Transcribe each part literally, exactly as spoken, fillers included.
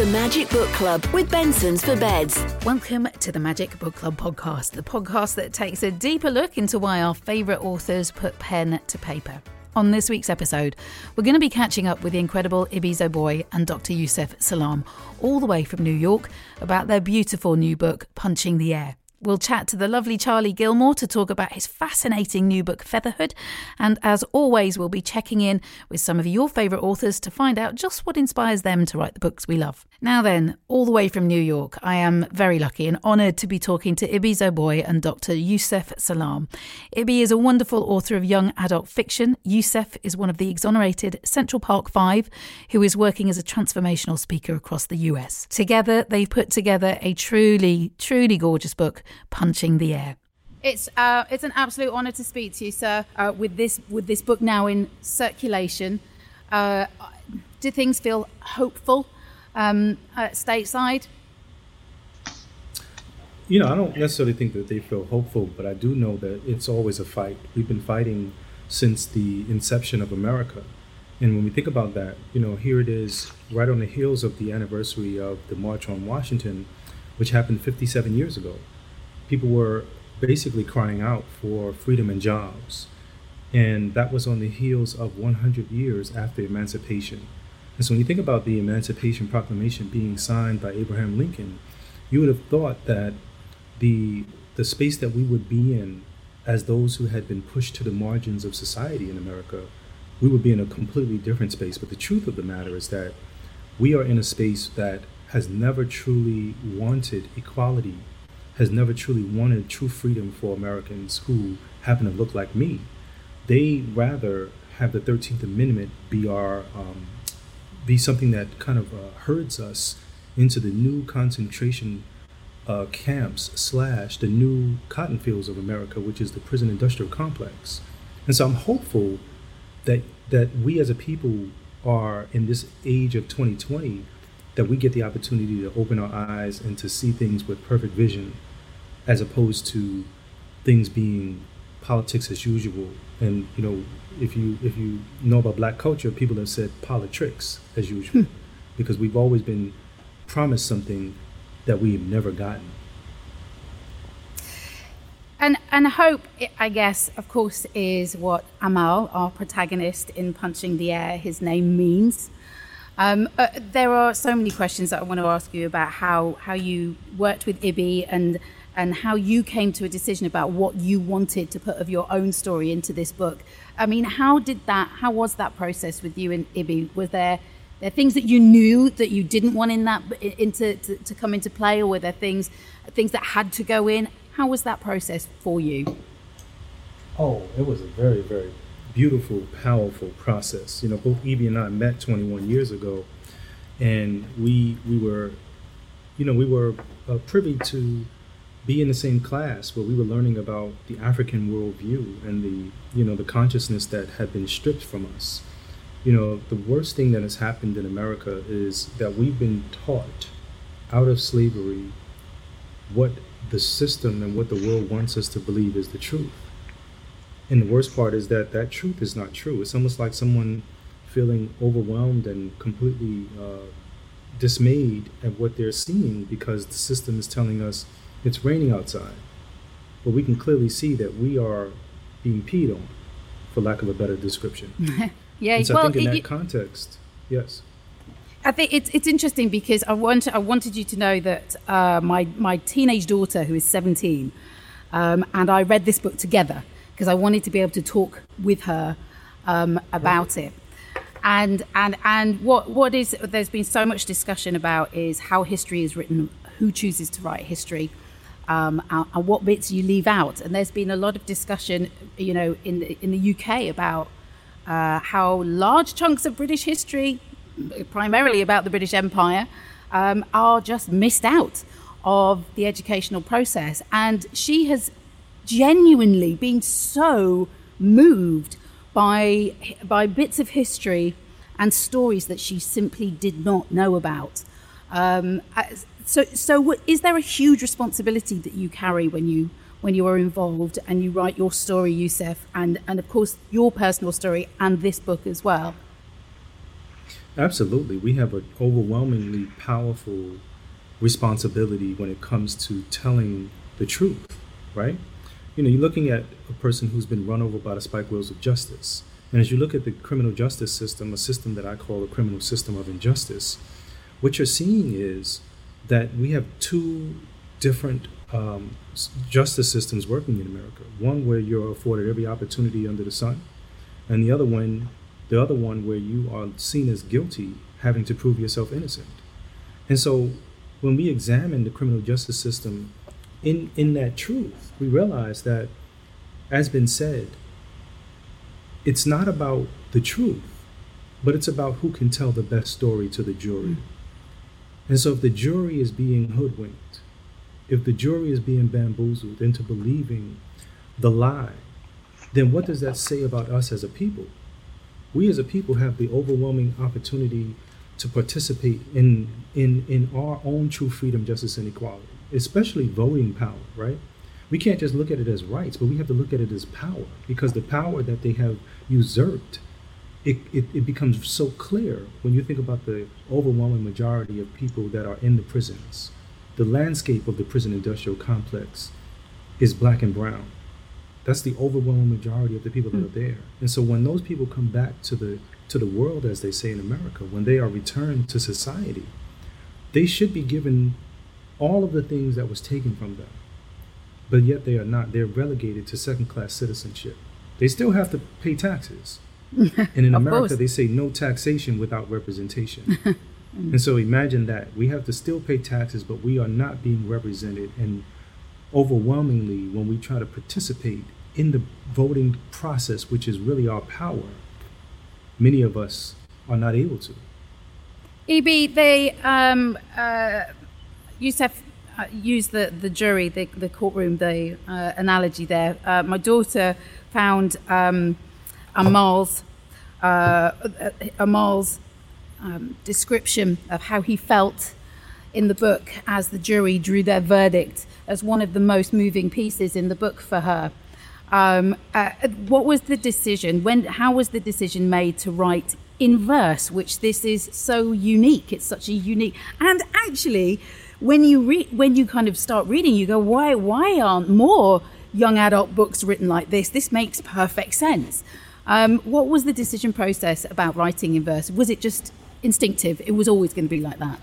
Magic Book Club with Benson's for Beds. Welcome to the Magic Book Club podcast, the podcast that takes a deeper look into why our favourite authors put pen to paper. On this week's episode, we're going to be catching up with the incredible Ibi Zoboi and Doctor Yusef Salaam, all the way from New York, about their beautiful new book, Punching the Air. We'll chat to the lovely Charlie Gilmore to talk about his fascinating new book, Featherhood. And as always, we'll be checking in with some of your favourite authors to find out just what inspires them to write the books we love. Now then, all the way from New York, I am very lucky and honoured to be talking to Ibi Zoboi and Doctor Yusef Salaam. Ibi is a wonderful author of young adult fiction. Yusef is one of the exonerated Central Park Five, who is working as a transformational speaker across the U S. Together, they've put together a truly, truly gorgeous book, Punching the Air. It's uh, it's an absolute honour to speak to you, sir. Uh, with this with this book now in circulation, uh, do things feel hopeful um, at stateside? You know, I don't necessarily think that they feel hopeful, but I do know that it's always a fight. We've been fighting since the inception of America, and when we think about that, you know, here it is, right on the heels of the anniversary of the March on Washington, which happened fifty-seven years ago. People were basically crying out for freedom and jobs. And that was on the heels of one hundred years after emancipation. And so when you think about the Emancipation Proclamation being signed by Abraham Lincoln, you would have thought that the the space that we would be in as those who had been pushed to the margins of society in America, we would be in a completely different space. But the truth of the matter is that we are in a space that has never truly wanted equality, has never truly wanted true freedom for Americans who happen to look like me. They rather have the thirteenth Amendment be our um, be something that kind of uh, herds us into the new concentration uh, camps slash the new cotton fields of America, which is the prison industrial complex. And so I'm hopeful that that we as a people are in this age of twenty twenty, that we get the opportunity to open our eyes and to see things with perfect vision, as opposed to things being politics as usual. And you know, if you if you know about Black culture, people have said politricks as usual, because we've always been promised something that we've never gotten. And and hope, I guess, of course, is what Amal, our protagonist in Punching the Air, his name means. Um, uh, there are so many questions that I want to ask you about how, how you worked with Ibi and and how you came to a decision about what you wanted to put of your own story into this book. I mean, how did that, how was that process with you and Ibi? Was there, there things that you knew that you didn't want in that into to, to come into play, or were there things things that had to go in? How was that process for you? Oh, it was a very, very beautiful, powerful process. You know, both Ibi and I met twenty-one years ago, and we we were, you know, we were uh, privy to be in the same class where we were learning about the African worldview and the, you know, the consciousness that had been stripped from us. You know, the worst thing that has happened in America is that we've been taught out of slavery what the system and what the world wants us to believe is the truth. And the worst part is that that truth is not true. It's almost like someone feeling overwhelmed and completely uh, dismayed at what they're seeing, because the system is telling us it's raining outside. But we can clearly see that we are being peed on, for lack of a better description. yeah, and so well, I think in it, that context, yes. I think it's it's interesting because I want I wanted you to know that uh, my my teenage daughter, who is seventeen, um, and I read this book together because I wanted to be able to talk with her um, about it. And and and what what is there's been so much discussion about is how history is written, who chooses to write history, um, and, and what bits you leave out. And there's been a lot of discussion, you know, in the, in the U K about uh, how large chunks of British history, primarily about the British Empire, um, are just missed out of the educational process. And she has genuinely been so moved by by bits of history and stories that she simply did not know about. Um, so, so is there a huge responsibility that you carry when you when you are involved and you write your story, Yusef, and and of course your personal story and this book as well? Absolutely. We have an overwhelmingly powerful responsibility when it comes to telling the truth, right? You know, you're looking at a person who's been run over by the spike wheels of justice. And as you look at the criminal justice system, a system that I call a criminal system of injustice, what you're seeing is that we have two different um, justice systems working in America. One where you're afforded every opportunity under the sun, and the other one, the other one where you are seen as guilty, having to prove yourself innocent. And so when we examine the criminal justice system in, in that truth, we realize that, as been said, it's not about the truth, but it's about who can tell the best story to the jury. And so if the jury is being hoodwinked, if the jury is being bamboozled into believing the lie, then what does that say about us as a people? We as a people have the overwhelming opportunity to participate in, in, in our own true freedom, justice, and equality, especially voting power, right? We can't just look at it as rights, but we have to look at it as power, because the power that they have usurped, it, it, it becomes so clear when you think about the overwhelming majority of people that are in the prisons. The landscape of the prison industrial complex is black and brown. That's the overwhelming majority of the people that are there. And so when those people come back to the to the world, as they say in America, when they are returned to society, they should be given all of the things that was taken from them. But yet they are not. They're relegated to second-class citizenship. They still have to pay taxes. And in America, they say no taxation without representation. And so imagine that. We have to still pay taxes, but we are not being represented. And overwhelmingly, when we try to participate in the voting process, which is really our power, many of us are not able to. E B, they, um, uh, Youssef uh, used the, the jury, the, the courtroom, the uh, analogy there. Uh, my daughter found um, Amal's, uh, Amal's um, description of how he felt in the book as the jury drew their verdict as one of the most moving pieces in the book for her. Um, uh, what was the decision? When? How was the decision made to write in verse, which this is so unique? It's such a unique, and actually, when you read, when you kind of start reading, you go, why? Why aren't more young adult books written like this? This makes perfect sense. Um, what was the decision process about writing in verse? Was it just instinctive? It was always going to be like that?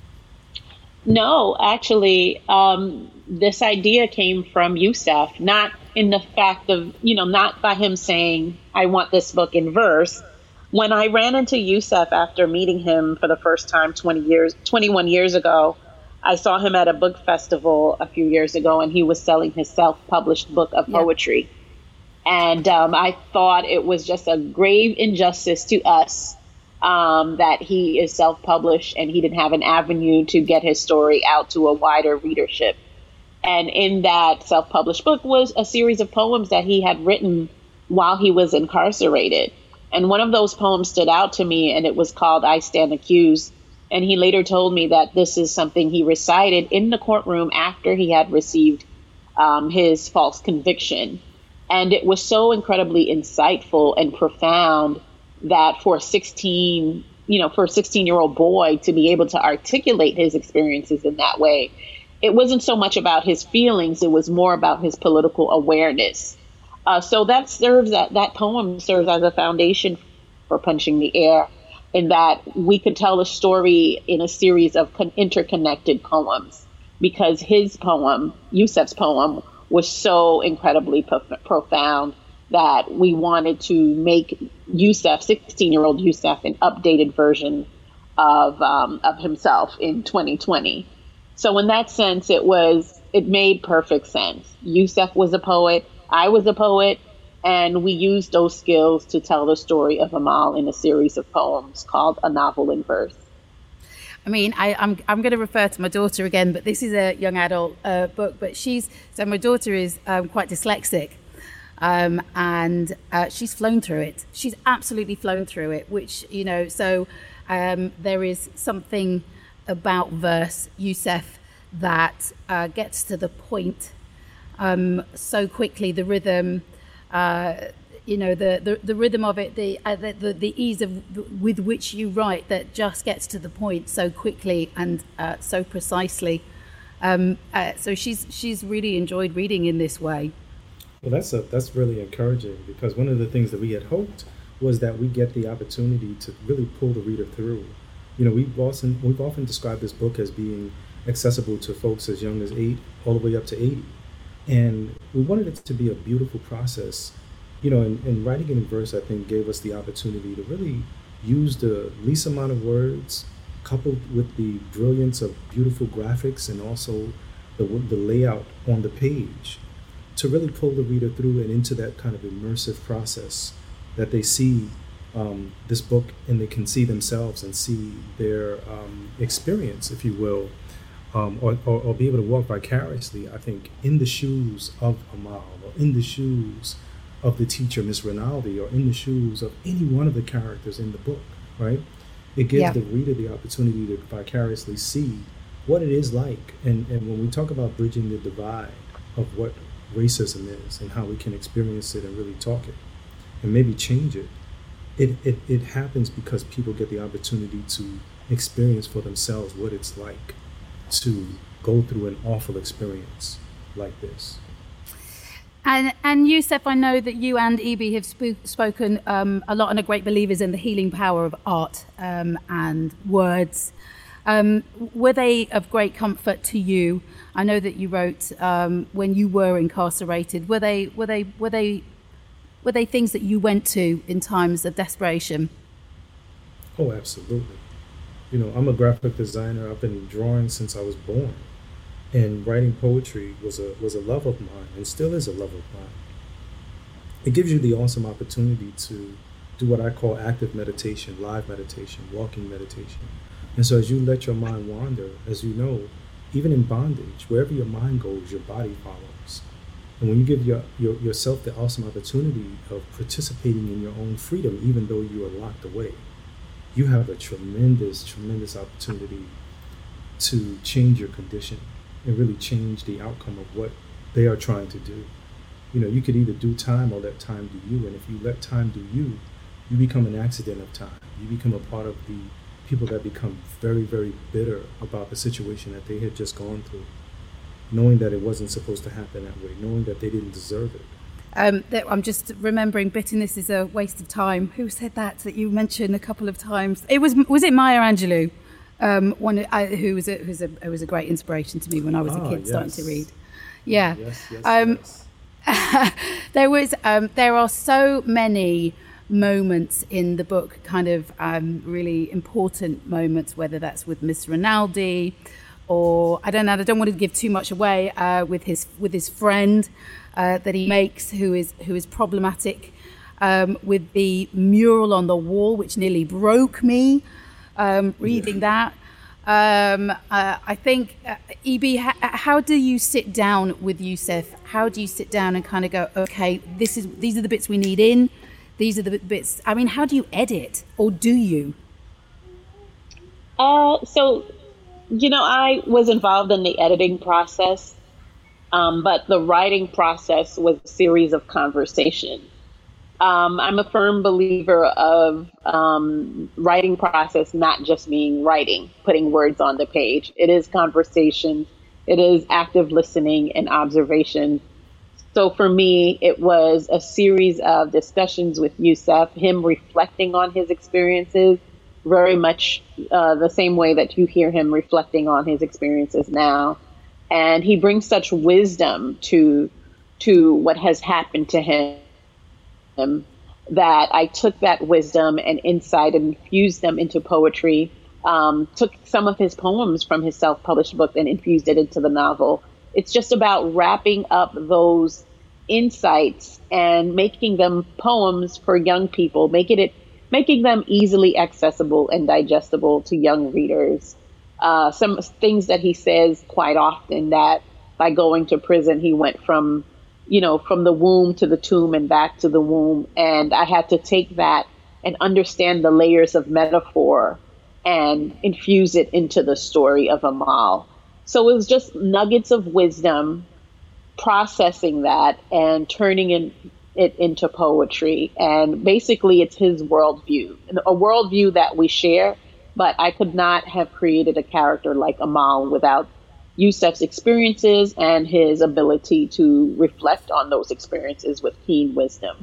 No, actually, um, this idea came from Youssef, not in the fact of, you know, not by him saying, I want this book in verse. When I ran into Youssef after meeting him for the first time twenty years, twenty-one years ago, I saw him at a book festival a few years ago, and he was selling his self-published book of poetry. Yeah. And um, I thought it was just a grave injustice to us um, that he is self-published and he didn't have an avenue to get his story out to a wider readership. And in that self-published book was a series of poems that he had written while he was incarcerated. And one of those poems stood out to me, and it was called I Stand Accused. And he later told me that this is something he recited in the courtroom after he had received um, his false conviction. And it was so incredibly insightful and profound that for a sixteen, you know, for a sixteen-year-old boy to be able to articulate his experiences in that way, it wasn't so much about his feelings, it was more about his political awareness. Uh, so that serves that that poem serves as a foundation for Punching the Air, in that we could tell a story in a series of con- interconnected poems, because his poem, Youssef's poem, was so incredibly prof- profound that we wanted to make Youssef, sixteen-year-old Youssef, an updated version of um, of himself in twenty twenty. So in that sense, it was it made perfect sense. Youssef was a poet, I was a poet, and we used those skills to tell the story of Amal in a series of poems called A Novel in Verse. I mean, I, I'm I'm going to refer to my daughter again, but this is a young adult uh, book. But she's so my daughter is um, quite dyslexic, um, and uh, she's flown through it. She's absolutely flown through it. Which you know, so um, there is something about verse, Youssef, that uh, gets to the point um, so quickly. The rhythm, uh, you know, the, the, the rhythm of it, the, uh, the, the the ease of with which you write that just gets to the point so quickly and uh, so precisely. Um, uh, so she's she's really enjoyed reading in this way. Well, that's a, that's really encouraging, because one of the things that we had hoped was that we get the opportunity to really pull the reader through. You know, we've often we've often described this book as being accessible to folks as young as eight all the way up to eighty, and we wanted it to be a beautiful process. You know, and, and writing it in verse, I think, gave us the opportunity to really use the least amount of words, coupled with the brilliance of beautiful graphics and also the, the layout on the page, to really pull the reader through and into that kind of immersive process that they see um, this book and they can see themselves and see their um, experience, if you will, um, or, or, or be able to walk vicariously, I think, in the shoes of Amal, or in the shoes of the teacher, Miss Rinaldi, or in the shoes of any one of the characters in the book, right? It gives Yeah. the reader the opportunity to vicariously see what it is like. And, and when we talk about bridging the divide of what racism is and how we can experience it and really talk it and maybe change it, it, it, it happens because people get the opportunity to experience for themselves what it's like to go through an awful experience like this. And and Yousef, I know that you and Ibi have sp- spoken um, a lot and are great believers in the healing power of art um, and words. Um, were they of great comfort to you? I know that you wrote um, when you were incarcerated. Were they were they were they were they things that you went to in times of desperation? Oh, absolutely. You know, I'm a graphic designer. I've been drawing since I was born. And writing poetry was a was a love of mine, and still is a love of mine. It gives you the awesome opportunity to do what I call active meditation, live meditation, walking meditation. And so as you let your mind wander, as you know, even in bondage, wherever your mind goes, your body follows. And when you give your, your yourself the awesome opportunity of participating in your own freedom, even though you are locked away, you have a tremendous, tremendous opportunity to change your condition and really change the outcome of what they are trying to do. You know, you could either do time or let time do you. And if you let time do you, you become an accident of time. You become a part of the people that become very, very bitter about the situation that they had just gone through, knowing that it wasn't supposed to happen that way, knowing that they didn't deserve it. Um, that I'm just remembering, bitterness is a waste of time. Who said that? That you mentioned a couple of times. It was was it Maya Angelou? Um, one uh, who was a, who's a who was a great inspiration to me when I was Ah, a kid yes. starting to read. Yeah, Yes, yes, um, yes. there was um, there are so many moments in the book, kind of um, really important moments, whether that's with Miss Rinaldi, or I don't know. I don't want to give too much away uh, with his with his friend uh, that he makes, who is who is problematic, um, with the mural on the wall, which nearly broke me. Um, reading that, um, uh, I think, uh, Ibi, ha- how do you sit down with Yousef? How do you sit down and kind of go, okay, this is these are the bits we need in, these are the bits. I mean, how do you edit, or do you? Uh, so, you know, I was involved in the editing process, um, but the writing process was a series of conversations. Um, I'm a firm believer of um, writing process not just being writing, putting words on the page. It is conversation. It is active listening and observation. So for me, it was a series of discussions with Yousef, him reflecting on his experiences, very much uh, the same way that you hear him reflecting on his experiences now. And he brings such wisdom to to what has happened to him, that I took that wisdom and insight and infused them into poetry, um, took some of his poems from his self-published book and infused it into the novel. It's just about wrapping up those insights and making them poems for young people, making it, making them easily accessible and digestible to young readers. Uh, some things that he says quite often, that by going to prison, he went from you know, from the womb to the tomb and back to the womb. And I had to take that and understand the layers of metaphor and infuse it into the story of Amal. So it was just nuggets of wisdom, processing that and turning in, it into poetry. And basically, it's his worldview, a worldview that we share. But I could not have created a character like Amal without Yusef's experiences and his ability to reflect on those experiences with keen wisdom.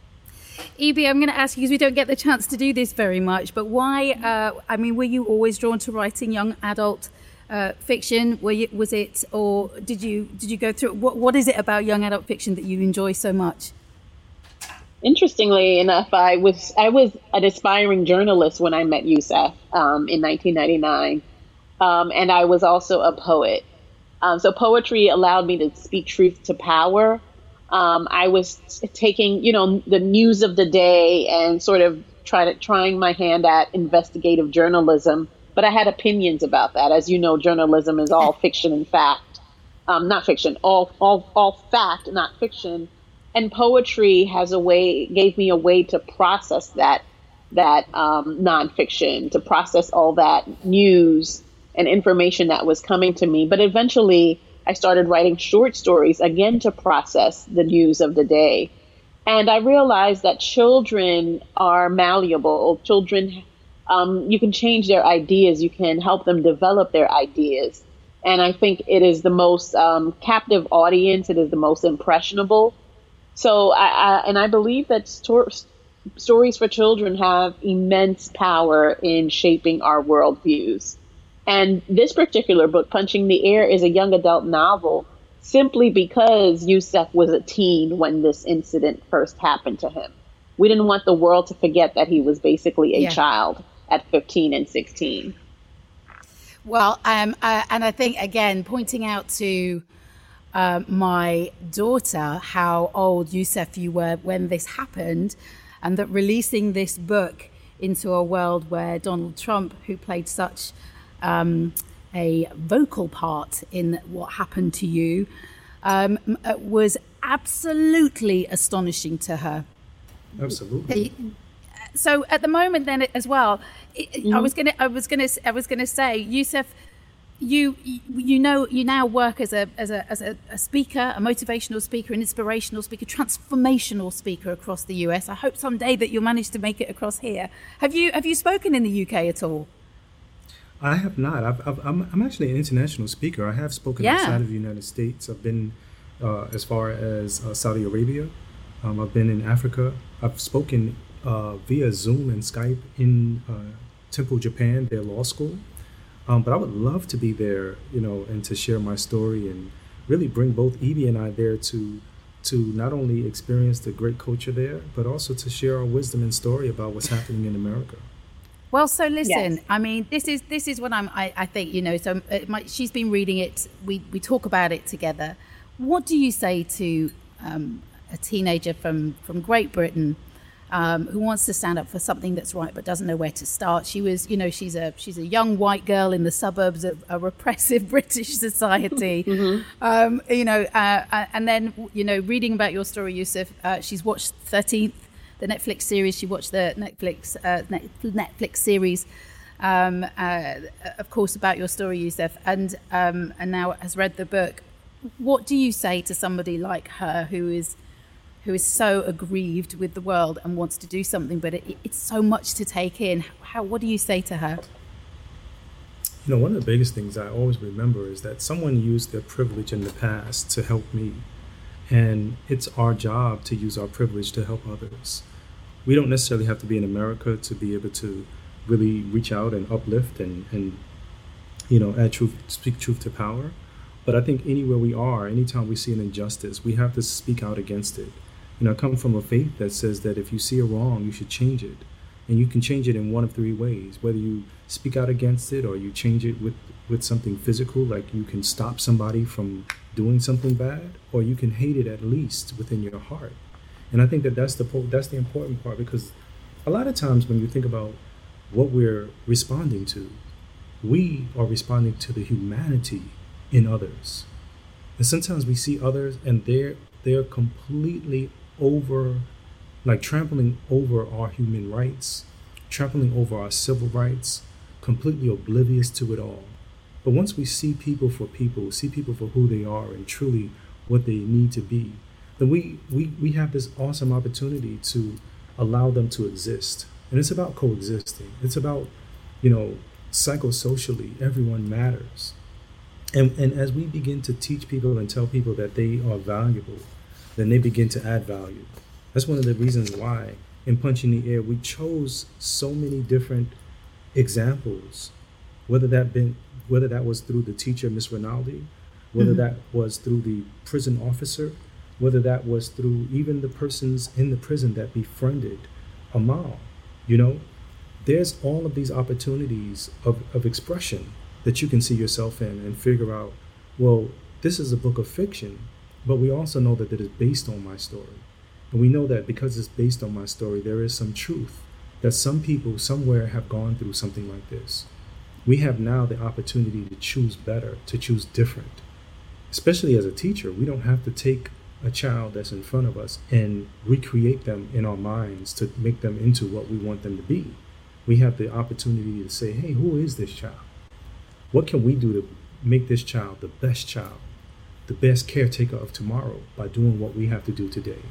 Ibi, I'm going to ask you, because we don't get the chance to do this very much, but why, uh, I mean, were you always drawn to writing young adult uh, fiction? Were you, was it, or did you did you go through, what what is it about young adult fiction that you enjoy so much? Interestingly enough, I was I was an aspiring journalist when I met Yusef um, in nineteen ninety-nine. Um, and I was also a poet. Um, so poetry allowed me to speak truth to power. Um, I was taking, you know, the news of the day and sort of try to, trying my hand at investigative journalism. But I had opinions about that. As you know, journalism is all fiction and fact. Um, not fiction, all, all, all fact, not fiction. And poetry has a way, gave me a way to process that, that um, nonfiction, to process all that news and information that was coming to me. But eventually I started writing short stories, again, to process the news of the day. And I realized that children are malleable. Children, um, you can change their ideas. You can help them develop their ideas. And I think it is the most um, captive audience. It is the most impressionable. So, I, I and I believe that sto- stories for children have immense power in shaping our worldviews. And this particular book, Punching the Air, is a young adult novel simply because Yusef was a teen when this incident first happened to him. We didn't want the world to forget that he was basically a yeah. child at fifteen and sixteen. Well, um, uh, and I think, again, pointing out to uh, my daughter how old Yusef you were when this happened, and that releasing this book into a world where Donald Trump, who played such Um, a vocal part in what happened to you, um, was absolutely astonishing to her. Absolutely. So at the moment, then as well, mm-hmm. I was gonna, I was gonna, I was gonna say, Yusef, you, you know, you now work as a as a as a, a speaker, a motivational speaker, an inspirational speaker, transformational speaker across the U S. I hope someday that you'll manage to make it across here. Have you have you spoken in the U K at all? I have not. I've, I've, I'm, I'm actually an international speaker. I have spoken yeah. outside of the United States. I've been uh, as far as uh, Saudi Arabia. Um, I've been in Africa. I've spoken uh, via Zoom and Skype in uh, Temple, Japan, their law school. Um, but I would love to be there, you know, and to share my story and really bring both Evie and I there to to not only experience the great culture there, but also to share our wisdom and story about what's happening in America. Well, so listen, yes. I mean, this is this is what I'm, I, I think, you know, so it might, she's been reading it. We, we talk about it together. What do you say to um, a teenager from, from Great Britain um, who wants to stand up for something that's right but doesn't know where to start? She was, you know, she's a she's a young white girl in the suburbs of a repressive British society. mm-hmm. um, you know, uh, and then, you know, reading about your story, Yusef, uh, she's watched thirteenth. The Netflix series, she watched the Netflix uh, Netflix series, um, uh, of course, about your story, Yusef, and um, and now has read the book. What do you say to somebody like her who is who is so aggrieved with the world and wants to do something, but it, it's so much to take in? How? What do you say to her? You know, one of the biggest things I always remember is that someone used their privilege in the past to help me, and it's our job to use our privilege to help others. We don't necessarily have to be in America to be able to really reach out and uplift and, and you know, add truth, speak truth to power. But I think anywhere we are, anytime we see an injustice, we have to speak out against it. You know, I come from a faith that says that if you see a wrong, you should change it. And you can change it in one of three ways, whether you speak out against it or you change it with, with something physical, like you can stop somebody from doing something bad, or you can hate it at least within your heart. And I think that that's the that's the important part, because a lot of times when you think about what we're responding to, we are responding to the humanity in others. And sometimes we see others and they're they're completely over, like trampling over our human rights, trampling over our civil rights, completely oblivious to it all. But once we see people for people, see people for who they are and truly what they need to be, then we, we, we have this awesome opportunity to allow them to exist. And it's about coexisting. It's about, you know, psychosocially, everyone matters. And, and as we begin to teach people and tell people that they are valuable, then they begin to add value. That's one of the reasons why in Punching the Air, we chose so many different examples, whether that been whether that was through the teacher, Miss Rinaldi, whether mm-hmm. that was through the prison officer, whether that was through even the persons in the prison that befriended Amal. You know, there's all of these opportunities of, of expression that you can see yourself in and figure out, well, this is a book of fiction, but we also know that it is based on my story. And we know that because it's based on my story, there is some truth that some people somewhere have gone through something like this. We have now the opportunity to choose better, to choose different. Especially as a teacher, we don't have to take a child that's in front of us and recreate them in our minds to make them into what we want them to be. We have the opportunity to say, hey, who is this child? What can we do to make this child the best child, the best caretaker of tomorrow by doing what we have to do today?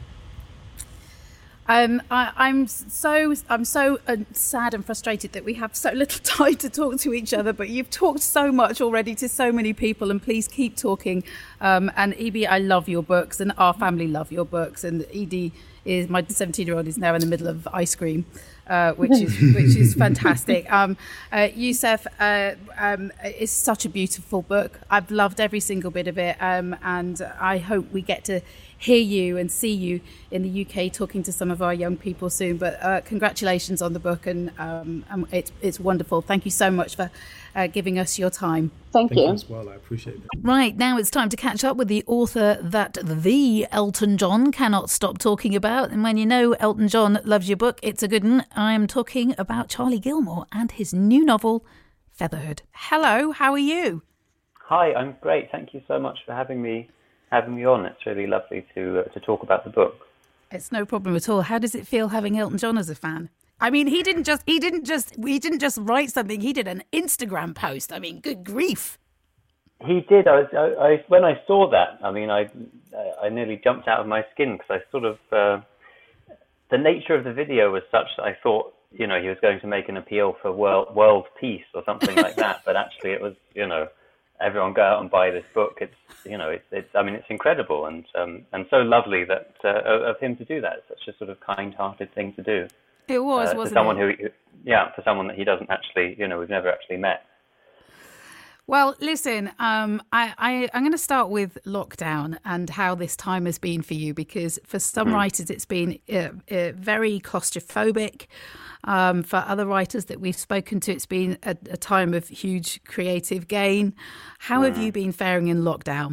Um, I, I'm so I'm so uh, sad and frustrated that we have so little time to talk to each other. But you've talked so much already to so many people, and please keep talking. Um, and Ibi, I love your books, and our family love your books. And Edie is my seventeen-year-old is now in the middle of ice cream, uh, which is which is fantastic. Um, uh, Yusuf uh, um, is such a beautiful book. I've loved every single bit of it, um, and I hope we get to hear you and see you in the U K talking to some of our young people soon. But uh, congratulations on the book, and um, um, it's it's wonderful. Thank you so much for uh, giving us your time. Thank, Thank you. you as well. I appreciate it. Right, now it's time to catch up with the author that the Elton John cannot stop talking about. And when you know Elton John loves your book, it's a good one. I'm talking about Charlie Gilmore and his new novel, Featherhood. Hello, how are you? Hi, I'm great. Thank you so much for having me having me on. It's really lovely to uh, to talk about the book. It's no problem at all. How does it feel having Elton John as a fan? I mean, he didn't just he didn't just he didn't just write something. He did an Instagram post. I mean, good grief. He did. I, was, I, I when I saw that, I mean, I I nearly jumped out of my skin because I sort of uh, the nature of the video was such that I thought, you know, he was going to make an appeal for world world peace or something like that. But actually, it was, you know, everyone go out and buy this book. It's, you know, it's, it's I mean, it's incredible and um, and so lovely that uh, of him to do that. It's such a sort of kind-hearted thing to do. It was, uh, wasn't for someone it? who, yeah, for someone that he doesn't actually, you know, we've never actually met. Well, listen, um, I, I, I'm going to start with lockdown and how this time has been for you, because for some mm. writers it's been uh, uh, very claustrophobic. Um, for other writers that we've spoken to, it's been a, a time of huge creative gain. How mm. have you been faring in lockdown?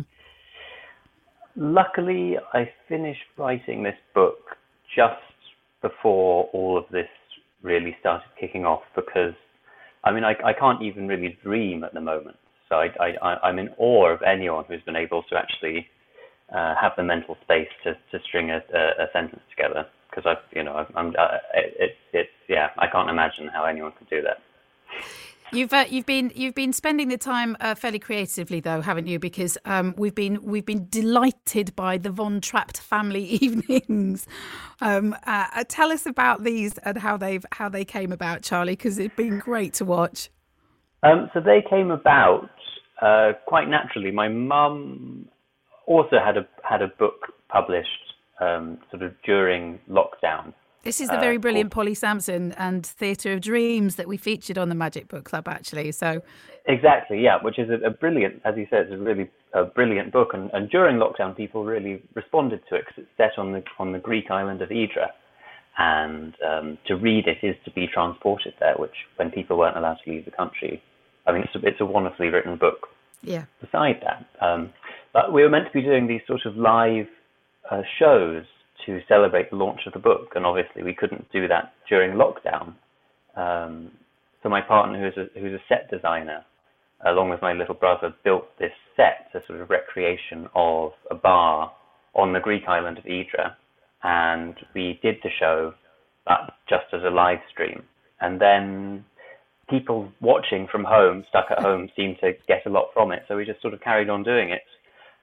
Luckily, I finished writing this book just before all of this really started kicking off, because, I mean, I, I can't even really dream at the moment. So I, I, I'm in awe of anyone who's been able to actually uh, have the mental space to, to string a, a, a sentence together. Because I've, you know, I'm, uh, it's, it's, yeah, I can't imagine how anyone could do that. You've uh, you've been you've been spending the time uh, fairly creatively, though, haven't you? Because um, we've been we've been delighted by the Von Trapp family evenings. Um, uh, tell us about these and how they've how they came about, Charlie, because it's been great to watch. Um, so they came about uh, quite naturally. My mum also had a had a book published um, sort of during lockdown. This is the very uh, brilliant called... Polly Sampson and Theatre of Dreams that we featured on the Magic Book Club, actually. So exactly, yeah, which is a, a brilliant, as you said, it's a really a brilliant book. And, and during lockdown, people really responded to it because it's set on the on the Greek island of Hydra. And um, to read it is to be transported there, which when people weren't allowed to leave the country, I mean, it's a, it's a wonderfully written book. Yeah. Beside that, um, but we were meant to be doing these sort of live uh, shows to celebrate the launch of the book, and obviously we couldn't do that during lockdown. Um, so my partner, who's a, who's a set designer, along with my little brother, built this set, a sort of recreation of a bar on the Greek island of Hydra, and we did the show, but just as a live stream. And then people watching from home, stuck at home, seemed to get a lot from it, so we just sort of carried on doing it.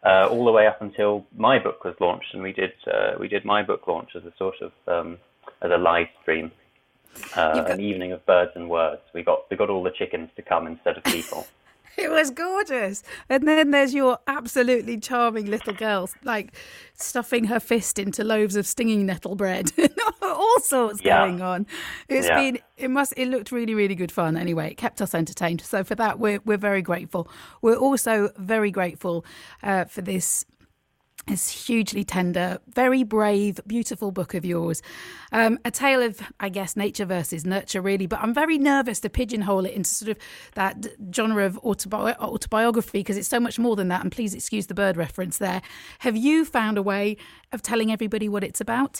uh, all the way up until my book was launched, and we did uh, we did my book launch as a sort of um, as a live stream, uh, got... an evening of birds and words. We got we got all the chickens to come instead of people. It was gorgeous. And then there's your absolutely charming little girl, like stuffing her fist into loaves of stinging nettle bread. All sorts yeah. going on. It's yeah. been, it must, it looked really, really good fun. Anyway, it kept us entertained. So for that, we're, we're very grateful. We're also very grateful uh, for this This hugely tender, very brave, beautiful book of yours. Um, a tale of, I guess, nature versus nurture, really. But I'm very nervous to pigeonhole it into sort of that genre of autobi- autobiography because it's so much more than that. And please excuse the bird reference there. Have you found a way of telling everybody what it's about?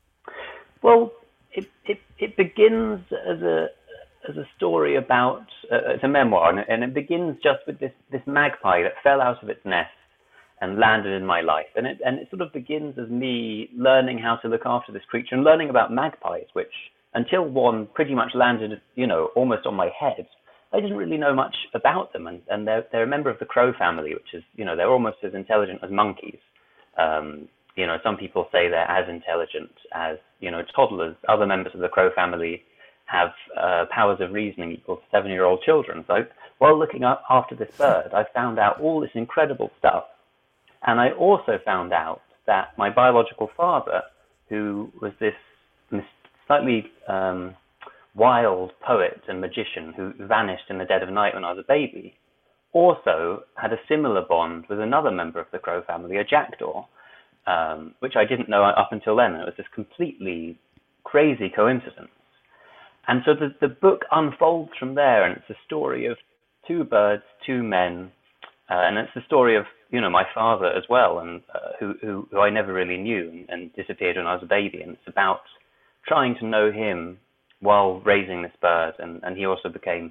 Well, it it, it begins as a as a story about, uh, it's a memoir, and, and it begins just with this, this magpie that fell out of its nest and landed in my life. And it and it sort of begins as me learning how to look after this creature and learning about magpies, which until one pretty much landed, you know, almost on my head, I didn't really know much about them. And, and they're, they're a member of the crow family, which is, you know, they're almost as intelligent as monkeys. Um, you know, some people say they're as intelligent as, you know, toddlers. Other members of the crow family have uh, powers of reasoning equal to seven-year-old children. So while looking up after this bird, I found out all this incredible stuff. And I also found out that my biological father, who was this slightly um, wild poet and magician who vanished in the dead of night when I was a baby, also had a similar bond with another member of the crow family, a jackdaw, um, which I didn't know up until then. It was this completely crazy coincidence. And so the, the book unfolds from there, and it's a story of two birds, two men, uh, and it's the story of, you know, my father as well, and uh, who, who who I never really knew and, and disappeared when I was a baby. And it's about trying to know him while raising this bird, and, and he also became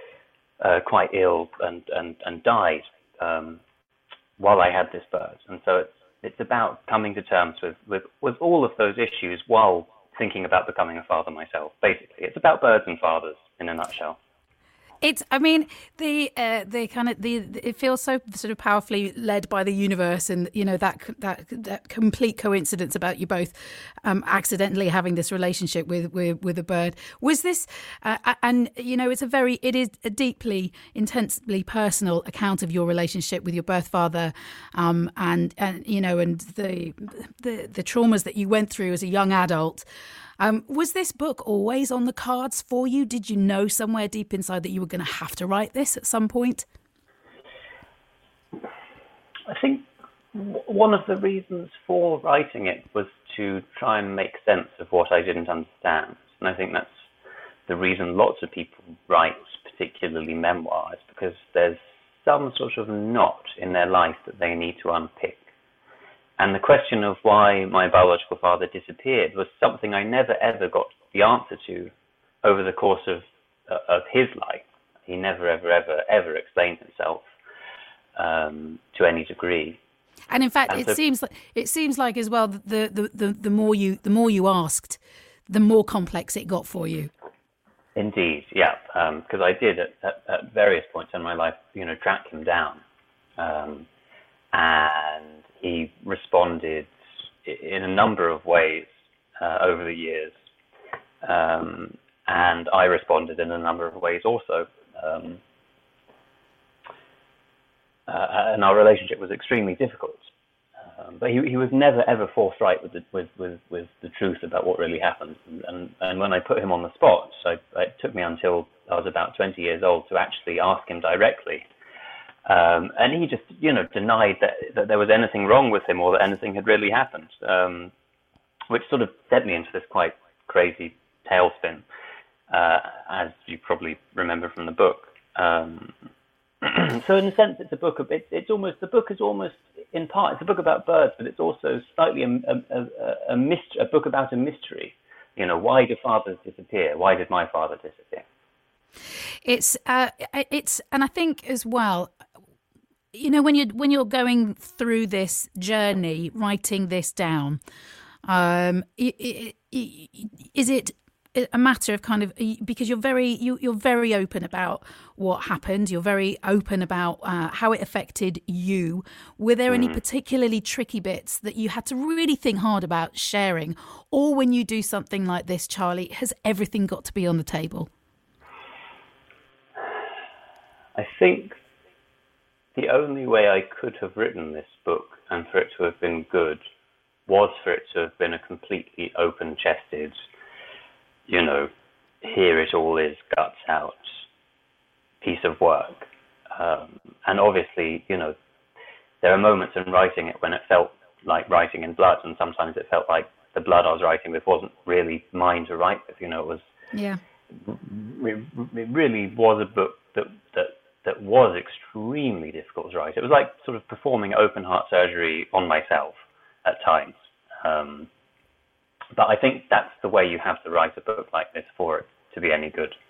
uh, quite ill and and and died um, while I had this bird. And so it's it's about coming to terms with, with, with all of those issues while thinking about becoming a father myself. Basically, it's about birds and fathers in a nutshell. It's, I mean, the uh, the kind of the it feels so sort of powerfully led by the universe, and you know that that that complete coincidence about you both um, accidentally having this relationship with with, with a bird. Was this, uh, and you know, it's a very it is a deeply, intensely personal account of your relationship with your birth father, um, and and you know, and the the the traumas that you went through as a young adult. Um, was this book always on the cards for you? Did you know somewhere deep inside that you were going to have to write this at some point? I think one of the reasons for writing it was to try and make sense of what I didn't understand. And I think that's the reason lots of people write, particularly memoirs, because there's some sort of knot in their life that they need to unpick. And the question of why my biological father disappeared was something I never, ever got the answer to over the course of uh, of his life. He never, ever, ever, ever explained himself um, to any degree. And in fact, and it so, seems like it seems like as well that the, the, the, the more you the more you asked, the more complex it got for you. Indeed, yeah, because um, I did at, at, at various points in my life, you know, track him down, um, and he responded in a number of ways uh, over the years, um, and I responded in a number of ways also. Um, uh, and our relationship was extremely difficult. Um, but he, he was never ever forthright with the, with, with, with the truth about what really happened. And, and, and when I put him on the spot, so it took me until I was about twenty years old to actually ask him directly. Um, and he just, you know, denied that, that there was anything wrong with him or that anything had really happened, um, which sort of sent me into this quite crazy tailspin, uh, as you probably remember from the book. Um, so in a sense, it's a book of, it, it's almost, the book is almost, in part, it's a book about birds, but it's also slightly a, a, a, a, mystery, a book about a mystery. You know, why do fathers disappear? Why did my father disappear? It's, uh, it's, and I think as well, you know, when you're when you're going through this journey, writing this down, um, is it a matter of kind of, because you're very you, you're very open about what happened. You're very open about uh, how it affected you. Were there any particularly tricky bits that you had to really think hard about sharing? Or when you do something like this, Charlie, has everything got to be on the table? I think the only way I could have written this book and for it to have been good was for it to have been a completely open-chested, you know, here it all is, guts out piece of work. Um, and obviously, you know, there are moments in writing it when it felt like writing in blood, and sometimes it felt like the blood I was writing with wasn't really mine to write with. You know, it was, yeah, it, it really was a book that, that, that was extremely difficult to write. It was like sort of performing open heart surgery on myself at times. Um, But I think that's the way you have to write a book like this for it to be any good.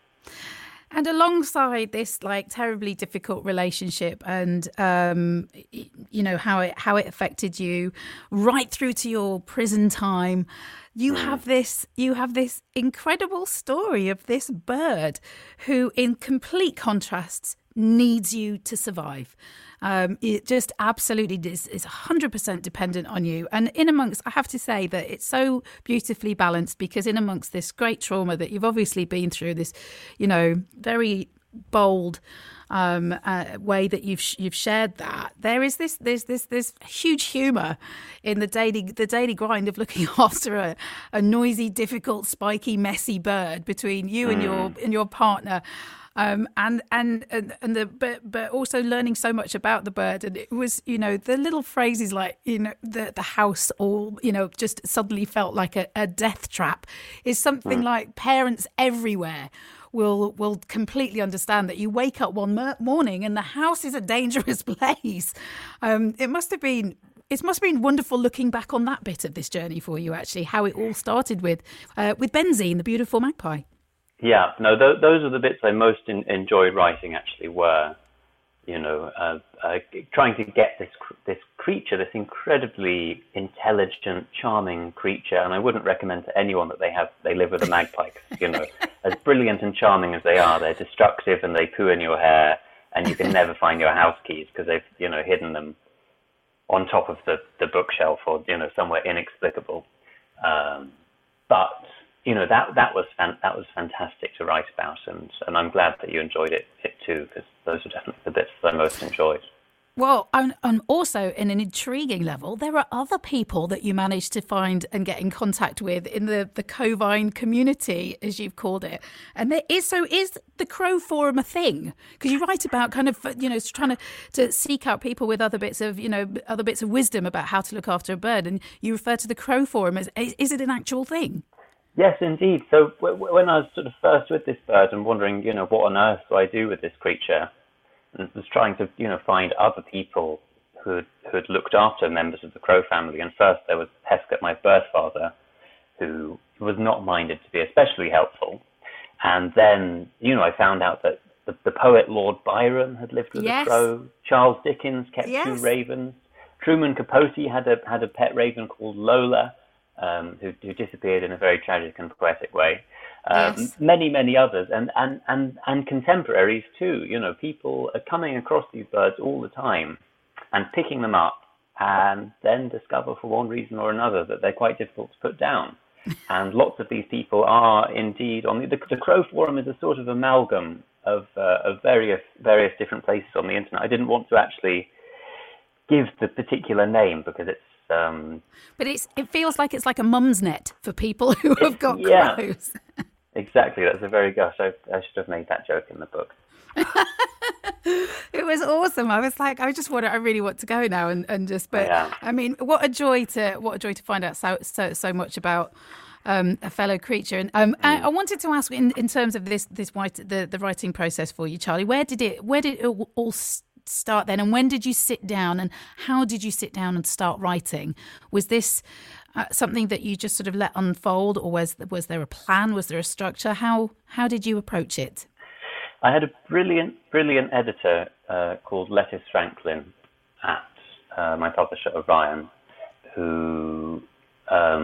And alongside this, like, terribly difficult relationship, and um, you know how it how it affected you, right through to your prison time, you mm. have this you have this incredible story of this bird who, in complete contrasts, needs you to survive. Um, it just absolutely is, is one hundred percent dependent on you. And in amongst, I have to say that it's so beautifully balanced, because in amongst this great trauma that you've obviously been through, this, you know, very bold um, uh, way that you've you've shared that, there is this there's this this huge humour in the daily the daily grind of looking after a, a noisy, difficult, spiky, messy bird between you and your and your partner. Um, and, and and and the but but also learning so much about the bird. And it was, you know, the little phrases like, you know, the the house all, you know, just suddenly felt like a, a death trap, is something mm. like parents everywhere will will completely understand. That you wake up one morning and the house is a dangerous place. Um, it must have been. It must have been wonderful looking back on that bit of this journey for you, actually, how it all started with uh, with Benzine, the beautiful magpie. Yeah, no, th- those are the bits I most in- enjoyed writing, actually, were, you know, uh, uh, trying to get this cr- this creature, this incredibly intelligent, charming creature, and I wouldn't recommend to anyone that they have they live with a magpie, 'cause, you know, as brilliant and charming as they are, they're destructive and they poo in your hair, and you can never find your house keys because they've, you know, hidden them on top of the, the bookshelf or, you know, somewhere inexplicable. Um, but you know, that that was fan- that was fantastic to write about, and, and I'm glad that you enjoyed it, it too, because those are definitely the bits that I most enjoyed. Well, and, and also in an intriguing level, there are other people that you managed to find and get in contact with in the, the Covine community, as you've called it. And there is, so is the Crow Forum a thing? Because you write about kind of, you know, trying to, to seek out people with other bits of, you know, other bits of wisdom about how to look after a bird. And you refer to the Crow Forum as, is it an actual thing? Yes, indeed. So w- when I was sort of first with this bird and wondering, you know, what on earth do I do with this creature, and was trying to, you know, find other people who had, who had looked after members of the crow family. And first there was Heskett, my birth father, who was not minded to be especially helpful. And then, you know, I found out that the, the poet Lord Byron had lived with yes. a crow. Charles Dickens kept yes. two ravens. Truman Capote had a had a pet raven called Lola. Um, who, who disappeared in a very tragic and poetic way. Um, yes. Many, many others, and, and, and, and contemporaries too. You know, people are coming across these birds all the time and picking them up, and then discover for one reason or another that they're quite difficult to put down. And lots of these people are indeed on the, the, the Crow Forum is a sort of amalgam of, uh, of various various different places on the internet. I didn't want to actually give the particular name because it's Um, but it's it feels like it's like a mum's net for people who have got yeah, crows. Exactly. That's a very gosh. I, I should have made that joke in the book. It was awesome. I was like, I just want to, I really want to go now and, and just. But yeah. I mean, what a joy to what a joy to find out so so so much about um, a fellow creature. And um, mm. I, I wanted to ask in, in terms of this this white, the the writing process for you, Charlie. Where did it where did it all, all start then, and when did you sit down, and how did you sit down and start writing? Was this uh, something that you just sort of let unfold, or was was there a plan? Was there a structure? How how did you approach it? I had a brilliant brilliant editor uh, called Lettice Franklin at uh, my publisher Orion, who um,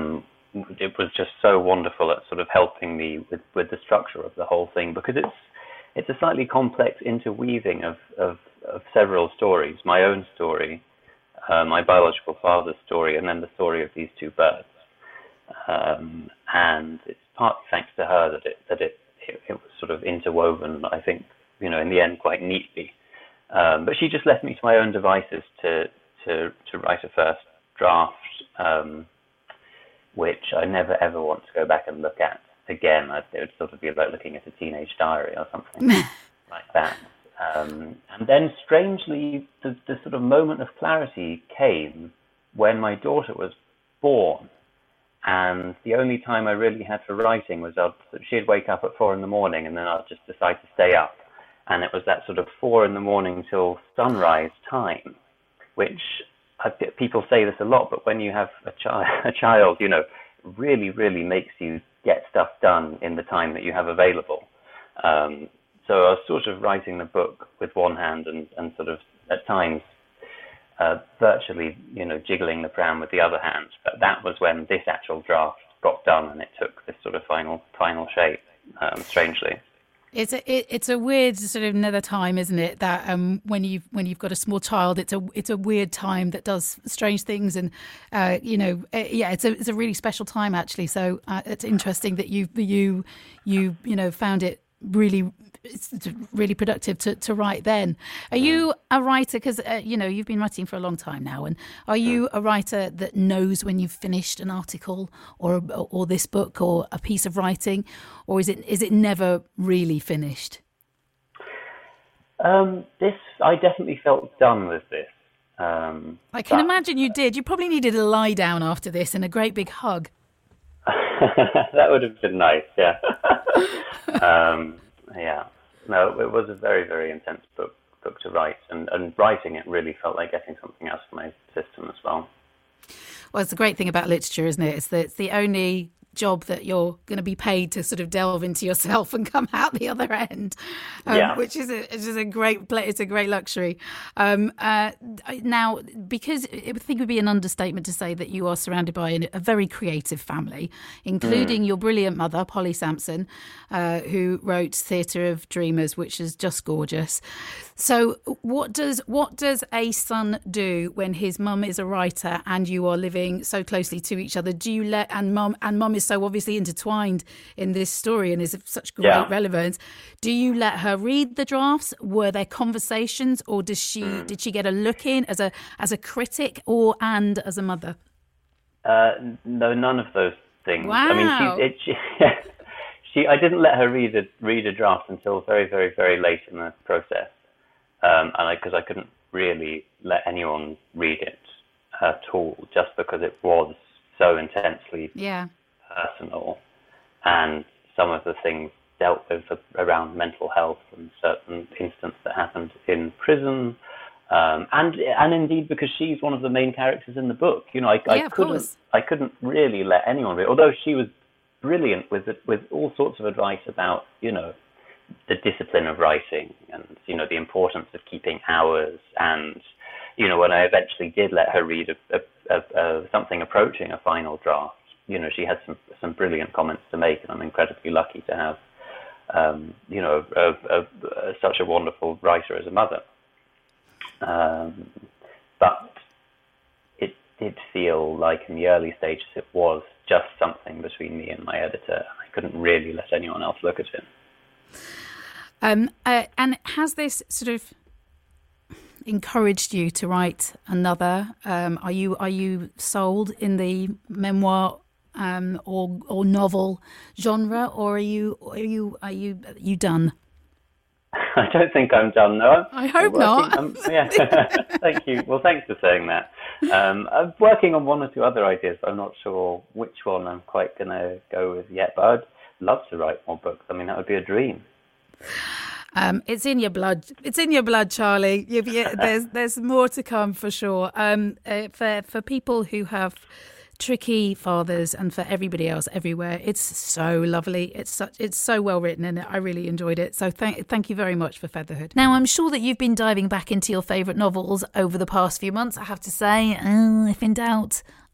it was just so wonderful at sort of helping me with, with the structure of the whole thing, because it's it's a slightly complex interweaving of, of, of several stories. My own story, uh, my biological father's story, and then the story of these two birds. Um, and it's partly thanks to her that it that it, it, it was sort of interwoven, I think, you know, in the end quite neatly. Um, but she just left me to my own devices to to, to write a first draft, um, which I never ever want to go back and look at again. It would sort of be like looking at a teenage diary or something like that. Um, and then, strangely, the, the sort of moment of clarity came when my daughter was born. And the only time I really had for writing was I'd, she'd wake up at four in the morning, and then I'd just decide to stay up. And it was that sort of four in the morning till sunrise time, which I, people say this a lot, but when you have a, chi- a child, you know, really, really makes you get stuff done in the time that you have available. Um, so I was sort of writing the book with one hand and, and sort of at times uh, virtually, you know, jiggling the pram with the other hand. But that was when this actual draft got done, and it took this sort of final final shape, um, strangely. It's a it, it's a weird sort of another time, isn't it? That um, when you when you've got a small child, it's a it's a weird time that does strange things, and uh, you know, uh, yeah, it's a it's a really special time actually. So uh, it's interesting that you you you you know found it really it's really productive to, to write then. Are you a writer, because uh, you know you've been writing for a long time now, and are you a writer that knows when you've finished an article or or this book or a piece of writing, or is it is it never really finished? Um, this I definitely felt done with this. Um, I can but, imagine you did. You probably needed a lie down after this and a great big hug. That would have been nice, yeah. um, yeah. No, it was a very, very intense book book to write, and, and writing it really felt like getting something out of my system as well. Well, it's the great thing about literature, isn't it? It's that it's the only job that you're going to be paid to sort of delve into yourself and come out the other end, um, yeah. which is a, which is a great it's a great luxury. Um, uh, now, because I think it would be an understatement to say that you are surrounded by a very creative family, including mm. your brilliant mother, Polly Sampson, uh, who wrote Theatre of Dreamers, which is just gorgeous. So, what does what does a son do when his mum is a writer and you are living so closely to each other? Do you let and mum and mum is so obviously intertwined in this story and is of such great yeah. relevance? Do you let her read the drafts? Were there conversations, or does she mm. did she get a look in as a as a critic or and as a mother? Uh, no, none of those things. Wow. I mean, she, it, she, she I didn't let her read a read a draft until very, very, very late in the process. Um, and because I, I couldn't really let anyone read it at all, just because it was so intensely yeah. personal, and some of the things dealt with around mental health and certain incidents that happened in prison, um, and and indeed because she's one of the main characters in the book. You know, I, yeah, I couldn't I couldn't really let anyone read, although she was brilliant with with all sorts of advice about, you know, the discipline of writing and, you know, the importance of keeping hours. And, you know, when I eventually did let her read a, a, a, a, something approaching a final draft, you know, she had some some brilliant comments to make, and I'm incredibly lucky to have, um, you know, a, a, a, such a wonderful writer as a mother. Um, but it did feel like in the early stages it was just something between me and my editor. I couldn't really let anyone else look at it. Um, uh, and has this sort of encouraged you to write another? Um, are you are you sold in the memoir um, or or novel genre, or are you are you are you are you done? I don't think I'm done, no. I hope not. Um, yeah, thank you. Well, thanks for saying that. Um, I'm working on one or two other ideas, but I'm not sure which one I'm quite going to go with yet. But I'd love to write more books. I mean, that would be a dream. Um, it's in your blood. It's in your blood, Charlie. You, you, there's there's more to come for sure. Um, uh, for for people who have tricky fathers, and for everybody else everywhere, it's so lovely. It's such it's so well written, and I really enjoyed it. So thank thank you very much for Featherhood. Now, I'm sure that you've been diving back into your favourite novels over the past few months. I have to say, uh, if in doubt,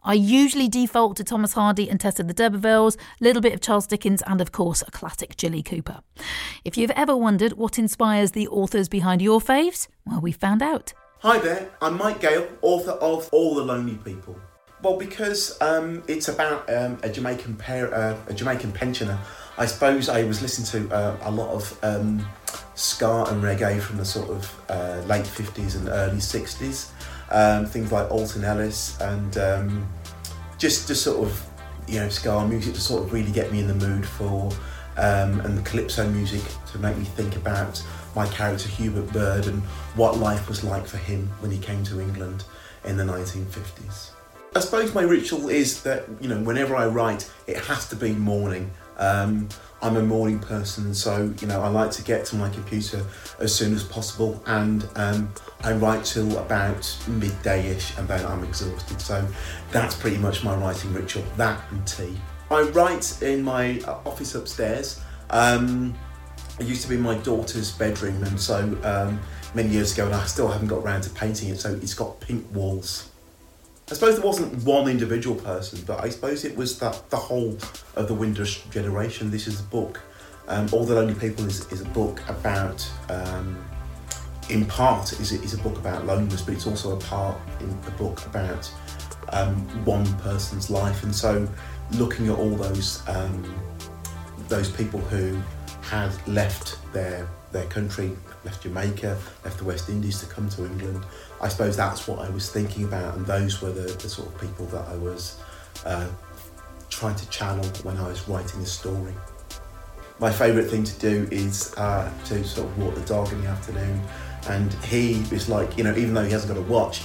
I usually default to Thomas Hardy and Tessa the D'Urbervilles, a little bit of Charles Dickens, and of course a classic Jilly Cooper. If you've ever wondered what inspires the authors behind your faves, well, we found out. Hi there, I'm Mike Gale, author of All the Lonely People. Well, because um, it's about um, a Jamaican par- uh, a Jamaican pensioner, I suppose I was listening to uh, a lot of um, ska and reggae from the sort of uh, late fifties and early sixties. Um, things like Alton Ellis and um, just just sort of, you know, ska music to sort of really get me in the mood for, um, and the calypso music to make me think about my character Hubert Bird and what life was like for him when he came to England in the nineteen fifties. I suppose my ritual is that, you know, whenever I write, it has to be morning. Um, I'm a morning person, so, you know, I like to get to my computer as soon as possible, and um, I write till about midday-ish, and then I'm exhausted. So that's pretty much my writing ritual, that and tea. I write in my office upstairs. Um, it used to be my daughter's bedroom, and so um, many years ago, and I still haven't got around to painting it, so it's got pink walls. I suppose there wasn't one individual person, but I suppose it was that the whole of the Windrush generation. This is a book. Um, All the Lonely People is, is a book about, um, in part, is a, is a book about loneliness, but it's also a part in the book about um, one person's life. And so, looking at all those um, those people who had left their their country, left Jamaica, left the West Indies to come to England, I suppose that's what I was thinking about, and those were the, the sort of people that I was uh, trying to channel when I was writing the story. My favourite thing to do is uh, to sort of walk the dog in the afternoon, and he is like, you know, even though he hasn't got a watch,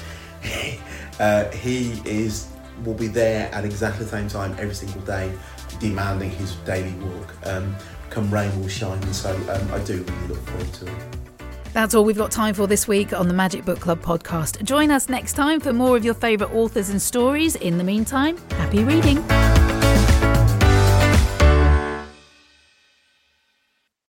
uh, he is will be there at exactly the same time every single day, demanding his daily walk. Um, come rain or shine, and so um, I do really look forward to it. That's all we've got time for this week on the Magic Book Club podcast. Join us next time for more of your favourite authors and stories. In the meantime, happy reading.